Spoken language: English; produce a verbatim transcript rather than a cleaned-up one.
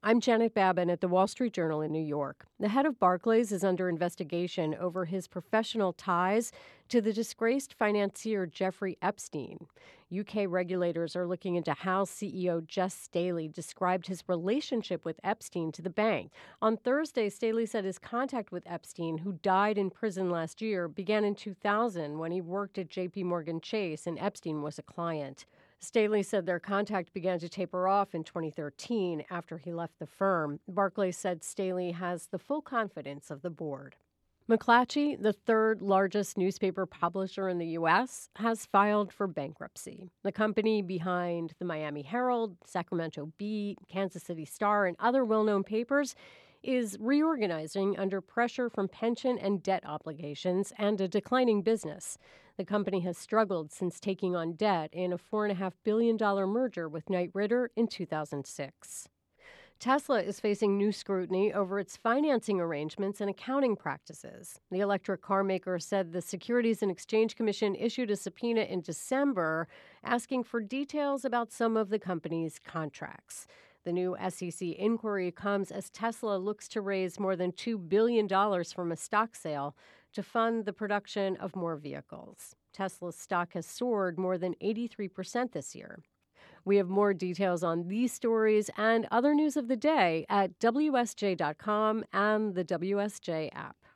I'm Janet Babin at the Wall Street Journal in New York. The head of Barclays is under investigation over his professional ties to the disgraced financier Jeffrey Epstein. U K regulators are looking into how C E O Jes Staley described his relationship with Epstein to the bank. On Thursday, Staley said his contact with Epstein, who died in prison last year, began in two thousand when he worked at J P Morgan Chase and Epstein was a client. Staley said their contact began to taper off in twenty thirteen after he left the firm. Barclays said Staley has the full confidence of the board. McClatchy, the third largest newspaper publisher in the U S, has filed for bankruptcy. The company behind the Miami Herald, Sacramento Bee, Kansas City Star, and other well-known papers is reorganizing under pressure from pension and debt obligations and a declining business. The company has struggled since taking on debt in a four point five billion dollars merger with Knight Ridder in two thousand six. Tesla is facing new scrutiny over its financing arrangements and accounting practices. The electric car maker said the Securities and Exchange Commission issued a subpoena in December asking for details about some of the company's contracts. The new S E C inquiry comes as Tesla looks to raise more than two billion dollars from a stock sale to fund the production of more vehicles. Tesla's stock has soared more than eighty-three percent this year. We have more details on these stories and other news of the day at W S J dot com and the W S J app.